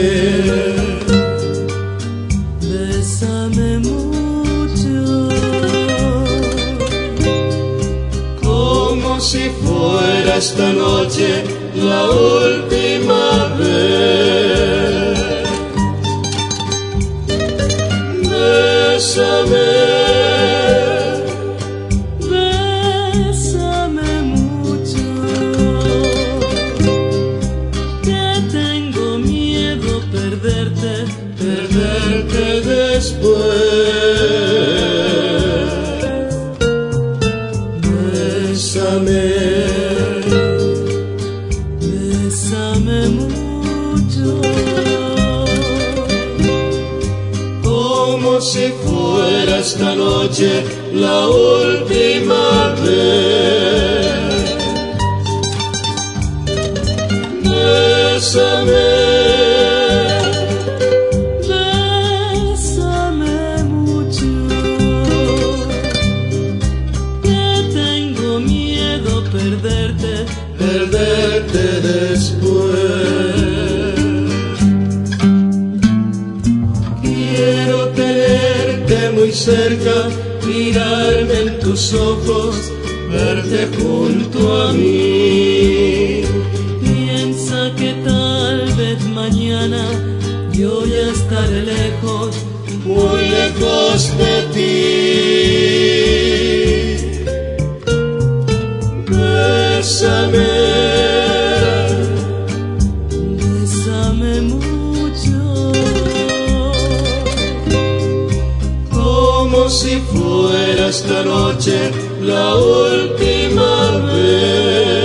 Bésame mucho, como si fuera esta noche la última vez. Bésame, bésame mucho, que tengo miedo perderte después. Bésame, bésame mucho, como si fuera esta noche la última vez. Bésame, bésame mucho, que tengo miedo perderte después. Quiero tenerte muy cerca, mirarme en tus ojos, verte junto a mí. Piensa que tal vez mañana yo ya estaré lejos, muy lejos de ti. Bésame, bésame mucho, como si fuera esta noche la última vez.